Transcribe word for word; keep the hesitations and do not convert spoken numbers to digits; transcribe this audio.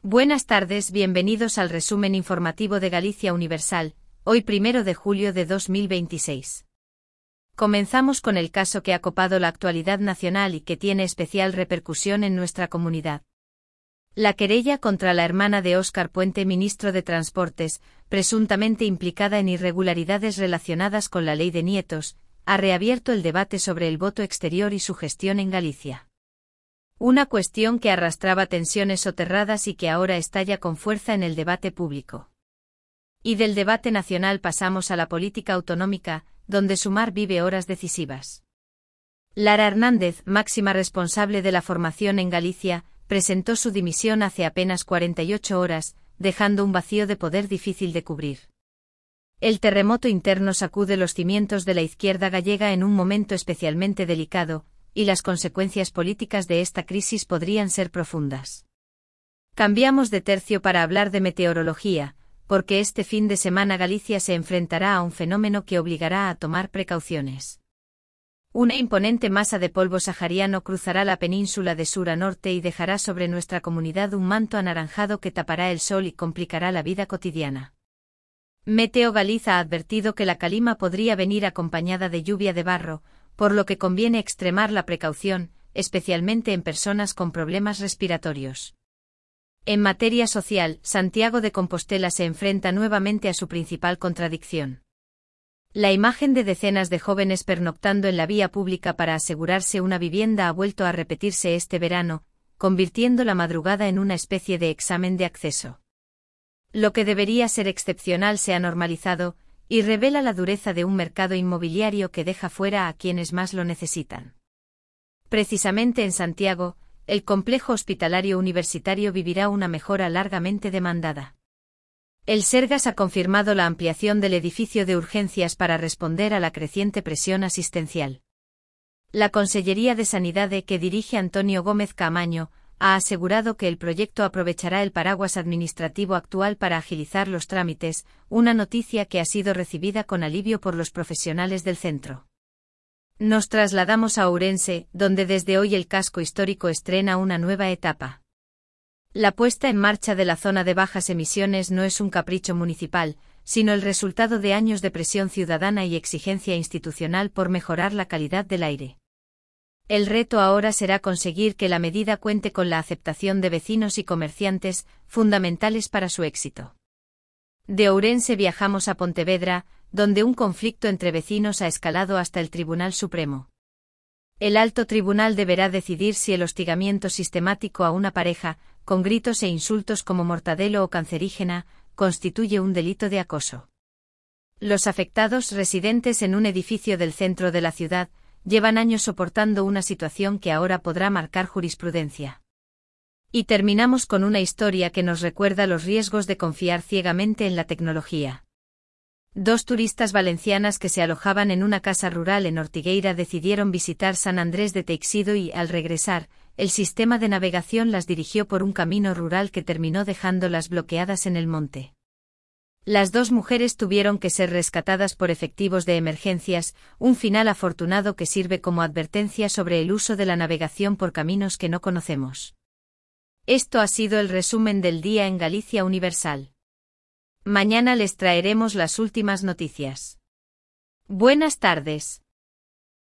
Buenas tardes, bienvenidos al resumen informativo de Galicia Universal, hoy primero de julio de dos mil veintiséis. Comenzamos con el caso que ha copado la actualidad nacional y que tiene especial repercusión en nuestra comunidad. La querella contra la hermana de Óscar Puente, ministro de Transportes, presuntamente implicada en irregularidades relacionadas con la ley de nietos, ha reabierto el debate sobre el voto exterior y su gestión en Galicia. Una cuestión que arrastraba tensiones soterradas y que ahora estalla con fuerza en el debate público. Y del debate nacional pasamos a la política autonómica, donde Sumar vive horas decisivas. Lara Hernández, máxima responsable de la formación en Galicia, presentó su dimisión hace apenas cuarenta y ocho horas, dejando un vacío de poder difícil de cubrir. El terremoto interno sacude los cimientos de la izquierda gallega en un momento especialmente delicado, y las consecuencias políticas de esta crisis podrían ser profundas. Cambiamos de tercio para hablar de meteorología, porque este fin de semana Galicia se enfrentará a un fenómeno que obligará a tomar precauciones. Una imponente masa de polvo sahariano cruzará la península de sur a norte y dejará sobre nuestra comunidad un manto anaranjado que tapará el sol y complicará la vida cotidiana. Meteo Galiza ha advertido que la calima podría venir acompañada de lluvia de barro, por lo que conviene extremar la precaución, especialmente en personas con problemas respiratorios. En materia social, Santiago de Compostela se enfrenta nuevamente a su principal contradicción. La imagen de decenas de jóvenes pernoctando en la vía pública para asegurarse una vivienda ha vuelto a repetirse este verano, convirtiendo la madrugada en una especie de examen de acceso. Lo que debería ser excepcional se ha normalizado, y revela la dureza de un mercado inmobiliario que deja fuera a quienes más lo necesitan. Precisamente en Santiago, el complejo hospitalario universitario vivirá una mejora largamente demandada. El Sergas ha confirmado la ampliación del edificio de urgencias para responder a la creciente presión asistencial. La Consellería de Sanidad que dirige Antonio Gómez Caamaño ha asegurado que el proyecto aprovechará el paraguas administrativo actual para agilizar los trámites, una noticia que ha sido recibida con alivio por los profesionales del centro. Nos trasladamos a Ourense, donde desde hoy el casco histórico estrena una nueva etapa. La puesta en marcha de la zona de bajas emisiones no es un capricho municipal, sino el resultado de años de presión ciudadana y exigencia institucional por mejorar la calidad del aire. El reto ahora será conseguir que la medida cuente con la aceptación de vecinos y comerciantes, fundamentales para su éxito. De Ourense viajamos a Pontevedra, donde un conflicto entre vecinos ha escalado hasta el Tribunal Supremo. El alto tribunal deberá decidir si el hostigamiento sistemático a una pareja, con gritos e insultos como mortadelo o cancerígena, constituye un delito de acoso. Los afectados, residentes en un edificio del centro de la ciudad, llevan años soportando una situación que ahora podrá marcar jurisprudencia. Y terminamos con una historia que nos recuerda los riesgos de confiar ciegamente en la tecnología. Dos turistas valencianas que se alojaban en una casa rural en Ortigueira decidieron visitar San Andrés de Teixido y, al regresar, el sistema de navegación las dirigió por un camino rural que terminó dejándolas bloqueadas en el monte. Las dos mujeres tuvieron que ser rescatadas por efectivos de emergencias, un final afortunado que sirve como advertencia sobre el uso de la navegación por caminos que no conocemos. Esto ha sido el resumen del día en Galicia Universal. Mañana les traeremos las últimas noticias. Buenas tardes.